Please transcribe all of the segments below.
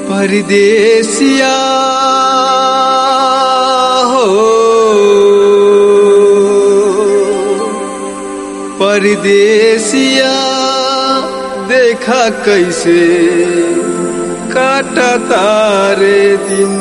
परदेसिया हो परदेसिया देखा कैसे काटा तारे दिन।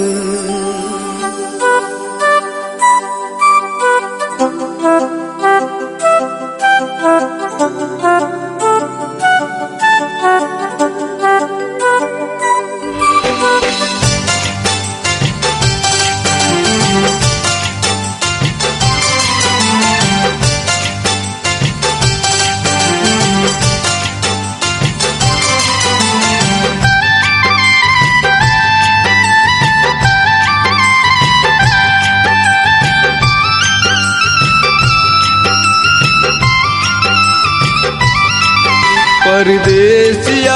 परदेसिया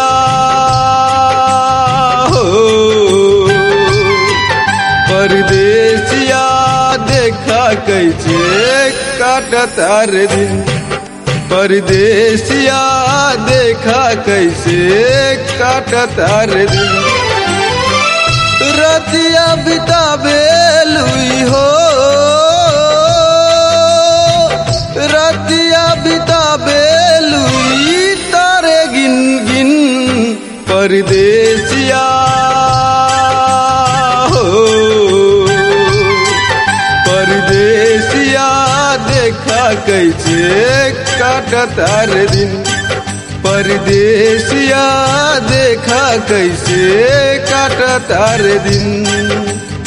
हो परदेसिया देखा कैसे काटा तारे दिन। परदेसिया देखा कैसे काटा तारे दिन। रतिया बितावे लुई हो रतिया बितावे लुई तारे गिन गिन। परदेसिया हो परदेसिया देखा कैसे काटा तारे दिन। परदेसिया देखा कैसे काटा तारे दिन।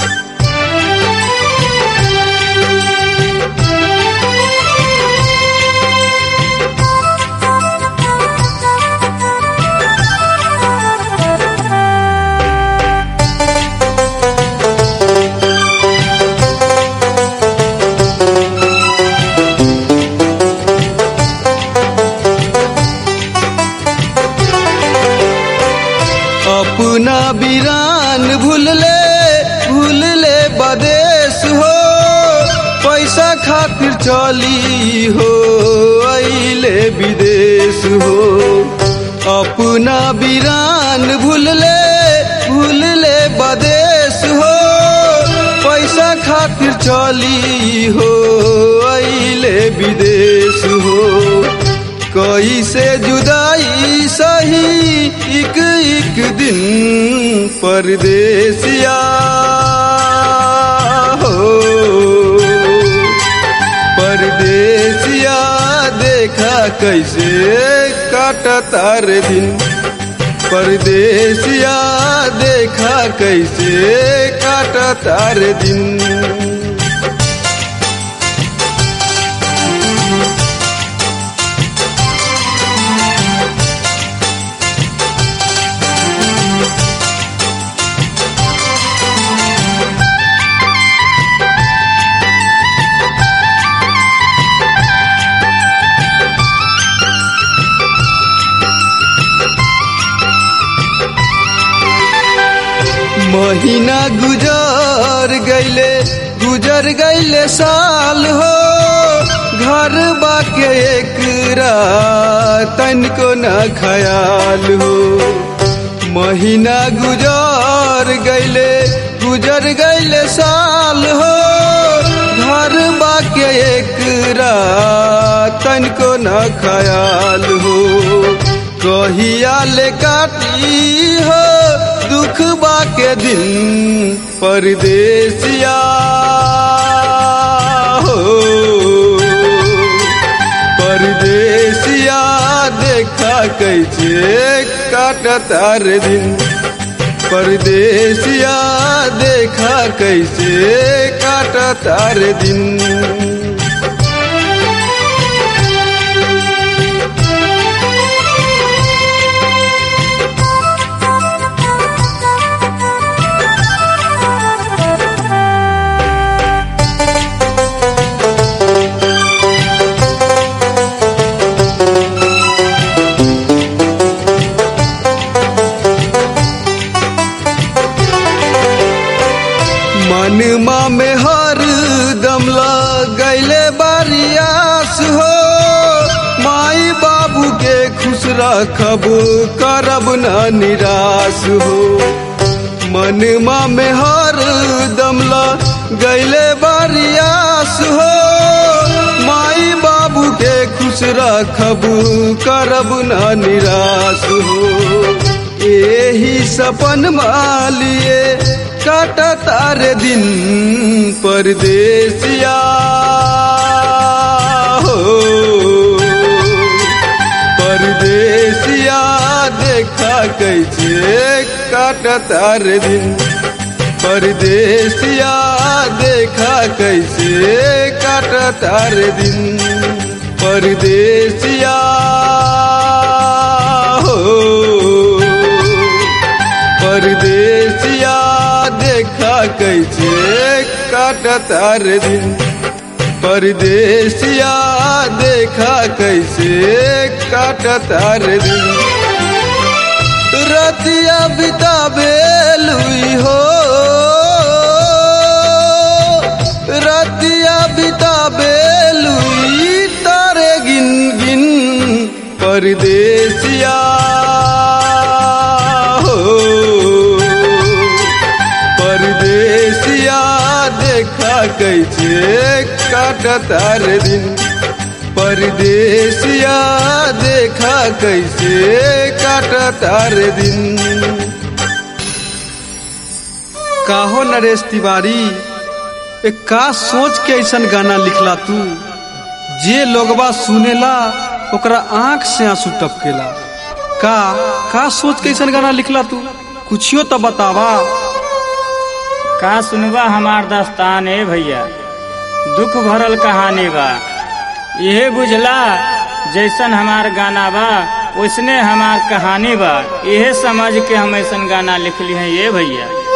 अपना वीरान भूल ले बदेश हो। पैसा खातिर चली हो अइले विदेश हो। अपना वीरान भूल ले बदेश हो। पैसा खातिर चली हो अइले विदेश हो। कैसे जुदाई सही एक एक दिन। परदेसिया हो परदेसिया देखा कैसे काटा तारे दिन। परदेसिया देखा कैसे काटा तारे दिन। महीना गुजर गईले साल हो। घर बाके एक तन को न ख्याल हो। महीना गुजर गईले साल हो। घर बाके एक तन को न ख्याल हो। कहिया ले काटी हो दुख बाके दिन। परदेसिया हो परदेसिया देखा कैसे काटा तारे दिन। परदेसिया देखा कैसे काटा तारे दिन। मनमा में हर दम लगैले बारियास हो। माई बाबू के खुश रखब करब न निराश हो। मनमा में हर दमला गैले बारियास हो। माई बाबू के खुश रखब करब ना निराश हो। यही सपन मालिए काटा तारे दिन परदेसिया हो। परदेसिया देखा कैसे काटा तारे दिन। परदेसिया देखा कैसे काटा तारे दिन। परदेसिया हो। परदेसिया देखा कैसे काटा तारे दिन। परदेसिया देखा कैसे काटा तारे दिन। रतिया बिताबे लुई हो। रतिया बिताबे लुई तारे गिन गिन। परदेसिया हो। परदेसिया देखा कैसे काटा तारे दिन। परदेसिया देखा कैसे काटा तारे दिन। काहो नरेश तिवारी का सोच के ऐसन गाना लिखला तू जे लोगबा सुनेला ओकरा आंख से आंसू टपकेला। का सोच के ऐसन गाना लिखला तू कुछियो तो बतावा। का सुनवा हमार दास्तान है भैया, दुख भरल कहानी बा। यह बुझला जैसन हमार गाना बा वैसने हमार कहानी बा। यह समझ के हम ऐसन गाना लिखली है ये भैया।